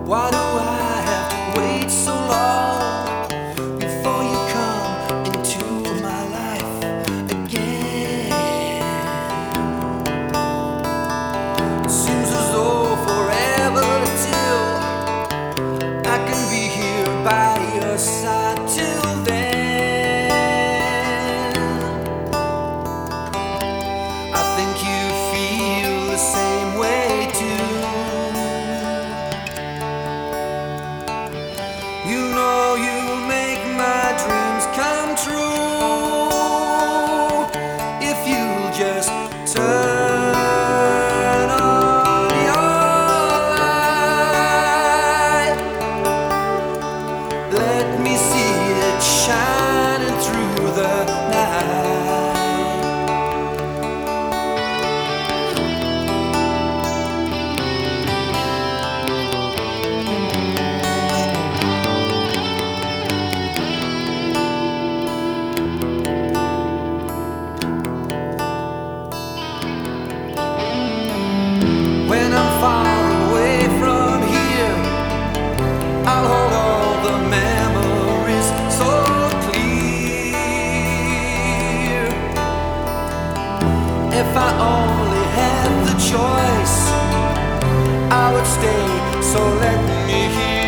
Why do I have to wait so long before you come into my life again? It seems as though forever till I can be here by your side till then. I think you feel the same way too. You know you'll make my dreams come true if you'll just turn on your light. Let me see it shining through the night. When I'm far away from here, I'll hold all the memories so clear. If I only had the choice, I would stay, so let me hear.